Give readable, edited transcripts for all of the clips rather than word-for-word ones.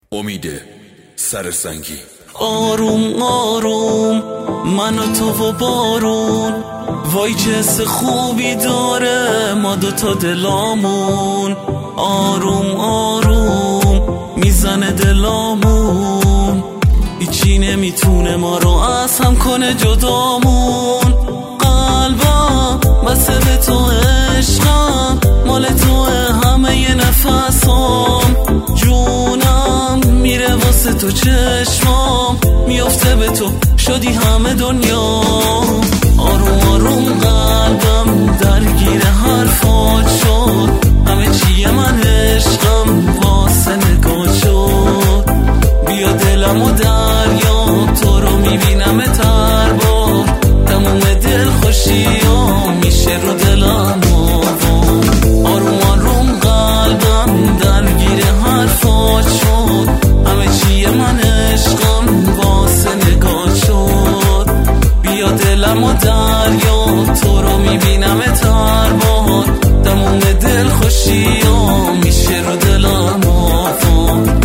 امید سرسنگی. آروم آروم من و تو و بارون، وای چه حس خوبی داره ما دوتا دلامون. آروم آروم میزنه دلامون، هیچی نمیتونه ما رو از هم کنه جدامون. قلبم بسه به تو، عشقم مال توه، همه ی نفسام جونم میره واسه تو، چشمام میافته به تو، شدی همه دنیا. آروم آروم قلبم درگیر حرفات شد، همه چیه من عشقم واسه نگاه شد. بیا دلم و دریا، تو رو میبینم تر بار، تموم دل خوشیام میشه رو دلم آوار. آروم آروم قلبم درگیر حرفات شد، همه چیه من عشقم واسه نگاه شد. بیا دلم و دریا، تو رو میبینم تر بار، تموم دل خوشیام میشه رو دلم آوار.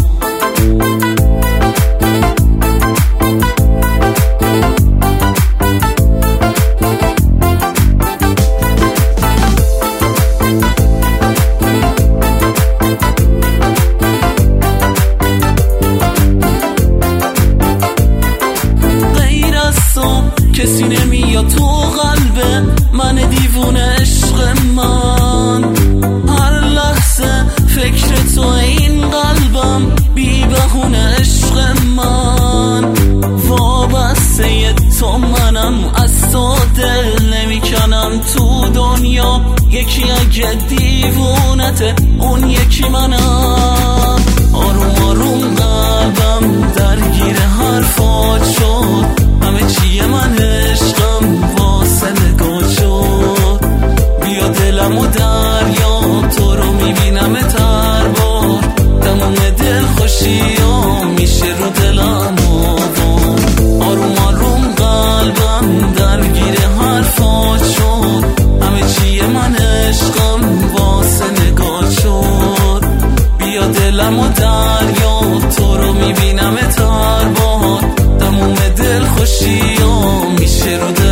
کسی نمیاد تو قلب من دیوونه، عشق من هر لحظه فکر تو، این قلبم بی بهونه. عشق من وابسته تو منم، از تو دل نمیکنم تو دنیا. یکی اگه دیوونته اون یکی منم. آروم آروم قلبم درگیر حرفات شد، همه چیه من عشقم واسه نگاه شد. بیا دلم و دریا، تو رو میبینم تر بار، تموم دل خوشیام میشه رو دلم آوار. آروم آروم قلبم درگیر حرفات شد، همه چیه من عشقم واسه نگاه شد. بیا دلم و دریا، تو رو میبینم تر بار، تموم دل خوشیام میشه رو